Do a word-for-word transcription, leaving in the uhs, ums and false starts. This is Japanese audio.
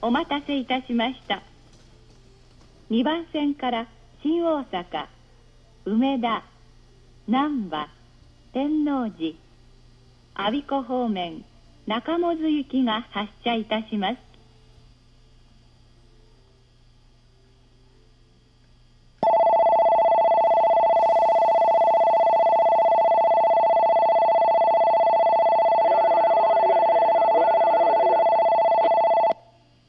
お待たせいたしました。にばん線から新大阪、梅田、難波、天王寺、我孫子方面中百舌行きが発車いたします。